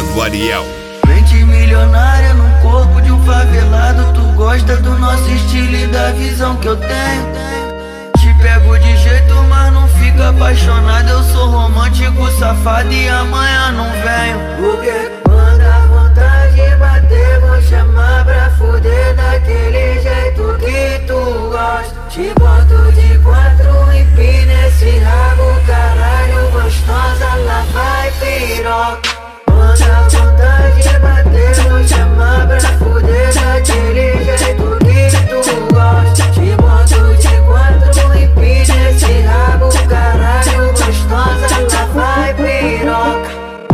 do Ariel. Mente milionária no corpo de um favelado. Tu gosta do nosso estilo e da visão que eu tenho. Te pego de jeito, mas não fica apaixonado. Eu sou romântico, safado e amanhã não venho. Porque quando a vontade bater, vou chamar pra fuder daquele jeito que tu gosta. Te boto de quatro, empina esse rabo, caralho, gostosa, lá vai piroca. Quando a vontade bater, vou chamar pra fuder daquele jeito que tu gosta. Te boto de quatro, empina esse rabo, caralho, gostosa, lá vai piroca.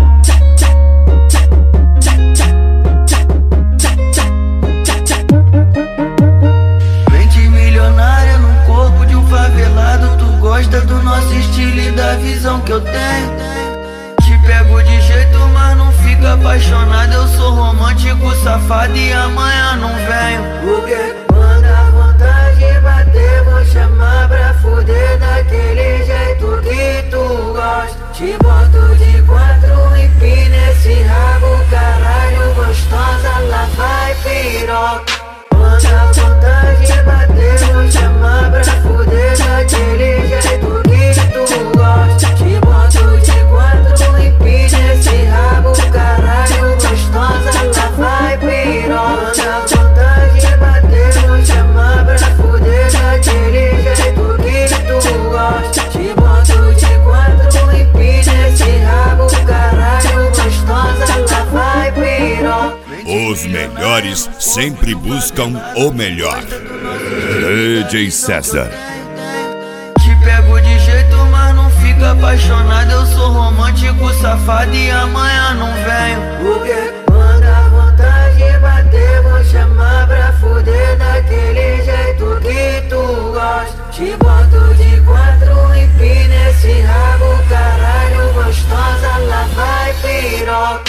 Mente milionária no corpo de um favelado. Tu gosta do nosso estilo e da visão que eu tenho. Te pego de jeito, mas não fica apaixonado. Eu sou romântico, safado e amanhã não venho. Porque quando a vontade bater, vou chamar pra fuder daquele jeito que tu gosta. Te boto de quatro, empina esse rabo, caralho, gostosa, lá vai piroca. Quando a vontade bater, vou chamar pra fuder daquele jeito que tu gosta. Te boto de quatro, empina esse rabo, caralho, gostosa, lá vai piroca. Quando a vontade bater, vou chamar pra fuder daquele jeito que tu gosta. Te boto de quatro, empina esse rabo, caralho, gostosa, lá vai piroca. Os melhores sempre buscam o melhor. DJ César. Te pego de jeito, mas não fica apaixonado. Eu sou romântico, safado e amanhã não venho. Porque quando a vontade bater, vou chamar pra fuder daquele jeito que tu gosta. Te boto de quatro, empina esse rabo, caralho, gostosa, lá vai piroca.